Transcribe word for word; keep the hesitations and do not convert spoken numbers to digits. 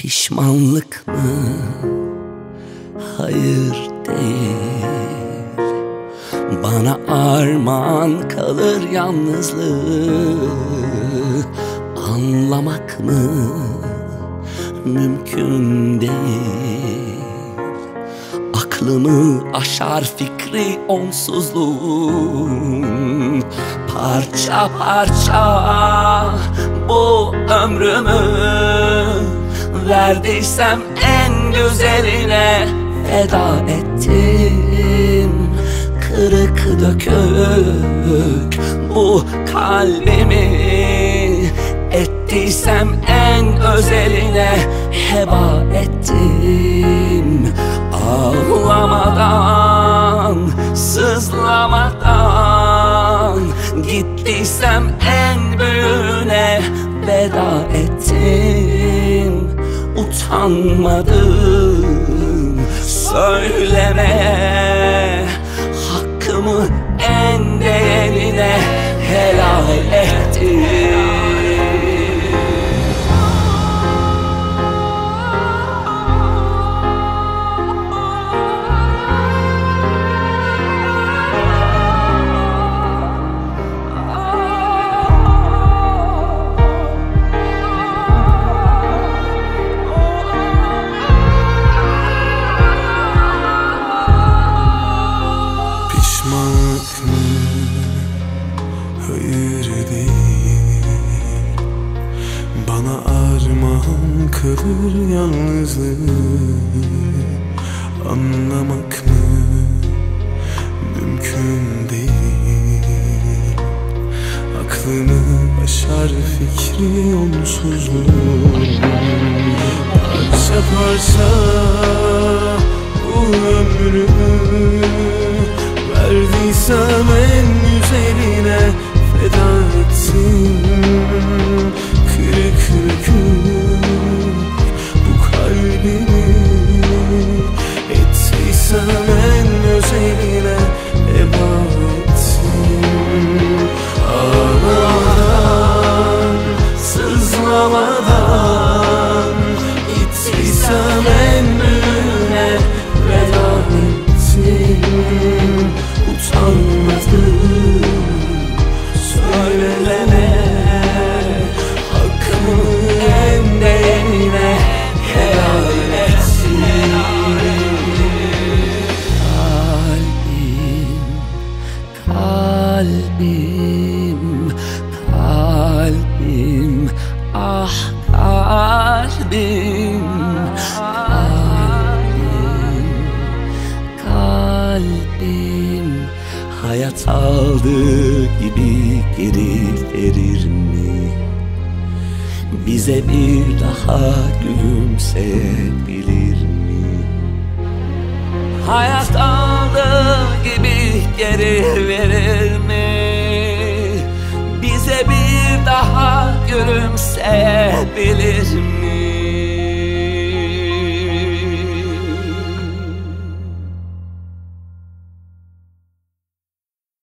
Pişmanlık mı? Hayır değil. Bana armağan kalır yalnızlığı. Anlamak mı? Mümkün değil. Aklımı aşar fikri onsuzluğun. Parça parça bu ömrümü verdiysem en güzeline feda ettim. Kırık dökük bu kalbimi ettiysem en özeline heba ettim. Ağlamadan, sızlamadan gittiysem en büyüğüne veda ettim. Utanmadım söylemeye, hakkımı en değerine helal ettim. Hayır değil. Bana armağan kalır yalnızlığı. Anlamak mı? Mümkün değil. Aklımı aşar fikri onsuzluğu. Parça parça bu ömrümü verdiysem en güzeline feda ettim. Kırık dökük bu kalbimi ettiysem en özeline heba ettim. Ağlamadan, sızlamadan gittiysem en büyüğüne veda ettim. Utanmadım söyleme, hakkımı en değerine helal etsin. Kalbim, kalbim, kalbim, ah kalbim, kalbim, kalbim. Hayat aldığı gibi geri verir mi? Bize bir daha gülümseyebilir mi? Hayat aldığı gibi geri verir mi? Bize bir daha gülümseyebilir mi?